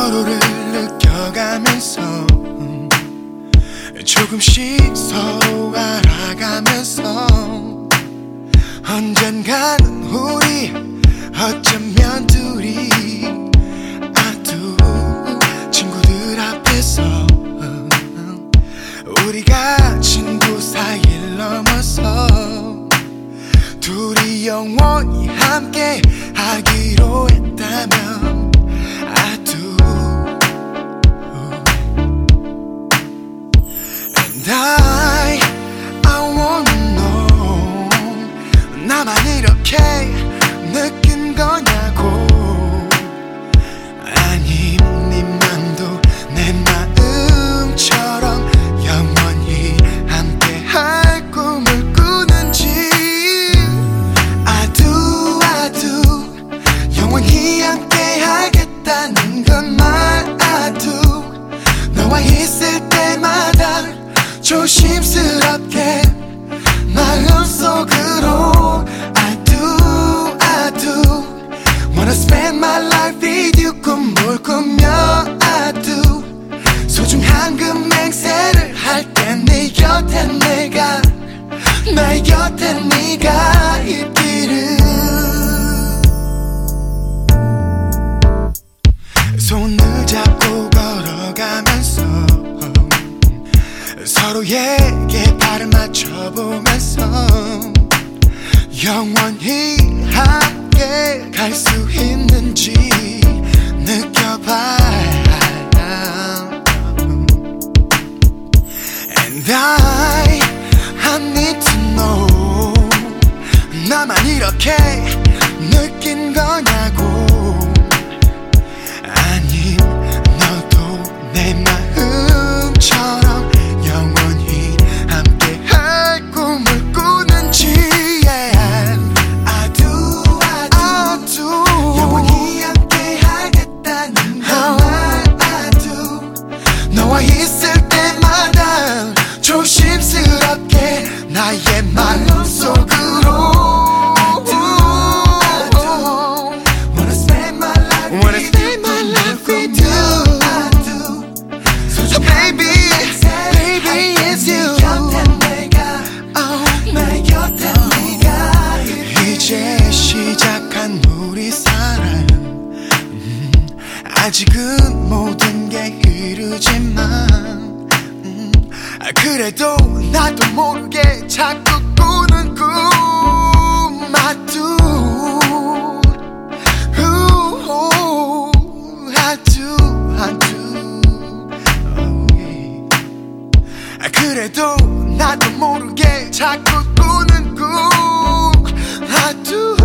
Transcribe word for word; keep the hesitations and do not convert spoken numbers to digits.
서로를 느껴가면서 조금씩 서로 알아가면서 언젠가는 우리 어쩌면 둘이 아두 친구들 앞에서 우리가 친구 사이를 넘어서 둘이 영원히 함께 하기로 했다면 아두 And I, I wanna know 나만 이렇게 느낀 거냐고 아님 네 맘도 내 마음처럼 영원히 함께 할 꿈을 꾸는지 I do, I do 영원히 함께 하겠다는 것만 I do 너와 있을 때마다 조심스럽게 마음속으로 I do, I do Wanna spend my life with you 꿈을 꾸며 I do 소중한 그 맹세를 할 때 네 곁에 내가 나의 곁에 네가 있기를 손을 잡고 걸어가면서 서로에게 발을 맞춰보면서 영원히 함께 갈 수 있는지 느껴봐 And I, I need to know 나만 이렇게 느낀 거냐고 아님 너도 내 마음처럼 영원히 함께 할 꿈을 꾸는지 yeah. I do, I do, I do 영원히 함께 하겠다는 것만 I do 너와 있을 때마다 조심스럽게 나의 마음속으로 I do, I do Wanna spend my life Wanna spend my life with you I do So baby, baby it's you Oh, 내 곁에 네가 이제 시작한 우리 사랑 음, 아직은 모든 게 이르지만 음, 그래도 나도 모르게 자꾸 꾸는 꿈 I do Ooh, I do, I do oh, yeah. 그래도 나도 모르게 자꾸 꾸는 꿈 I do